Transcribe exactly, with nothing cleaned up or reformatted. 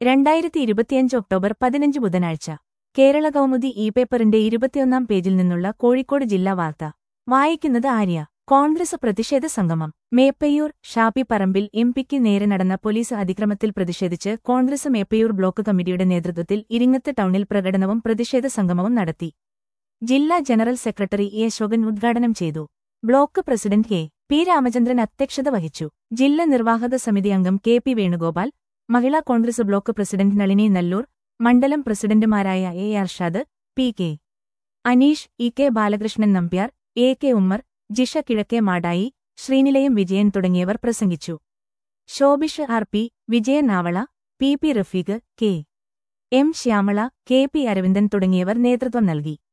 രണ്ടായിരത്തി ഇരുപത്തിയഞ്ച് ഒക്ടോബർ പതിനഞ്ച് ബുധനാഴ്ച കേരള കൗമുദി ഇ പേപ്പറിന്റെ ഇരുപത്തിയൊന്നാം പേജിൽ നിന്നുള്ള കോഴിക്കോട് ജില്ലാ വാർത്ത വായിക്കുന്നത് ആര്യ. കോൺഗ്രസ് പ്രതിഷേധ സംഗമം. മേപ്പയ്യൂർ ഷാപ്പി പറമ്പിൽ എം പിക്ക് നേരെ നടന്ന പോലീസ് അതിക്രമത്തിൽ പ്രതിഷേധിച്ച് കോൺഗ്രസ് മേപ്പയ്യൂർ ബ്ലോക്ക് കമ്മിറ്റിയുടെ നേതൃത്വത്തിൽ ഇരിങ്ങത്ത് ടൗണിൽ പ്രകടനവും പ്രതിഷേധ സംഗമവും നടത്തി. ജില്ലാ ജനറൽ സെക്രട്ടറി എ അശോകൻ ഉദ്ഘാടനം ചെയ്തു. Block president K P Ramachandran അധ്യക്ഷത വഹിച്ചു. ജില്ലാ നിർവാഹക സമിതി അംഗം K P Venugopal, Mahila Congress block president Nalini Nalloor, മണ്ഡലം പ്രസിഡന്റുമാരായ A Arshad, P K Aneesh, E K Balakrishnan Nambiar, A K Ummer, Jisha Kizhakke Madayi, Sreenilayam Vijayan തുടങ്ങിയവർ പ്രസംഗിച്ചു. Shobhish R P, Vijayan Avala, P P Rafeeq, K M Shyamala, K P Aravindan തുടങ്ങിയവർ നേതൃത്വം നൽകി.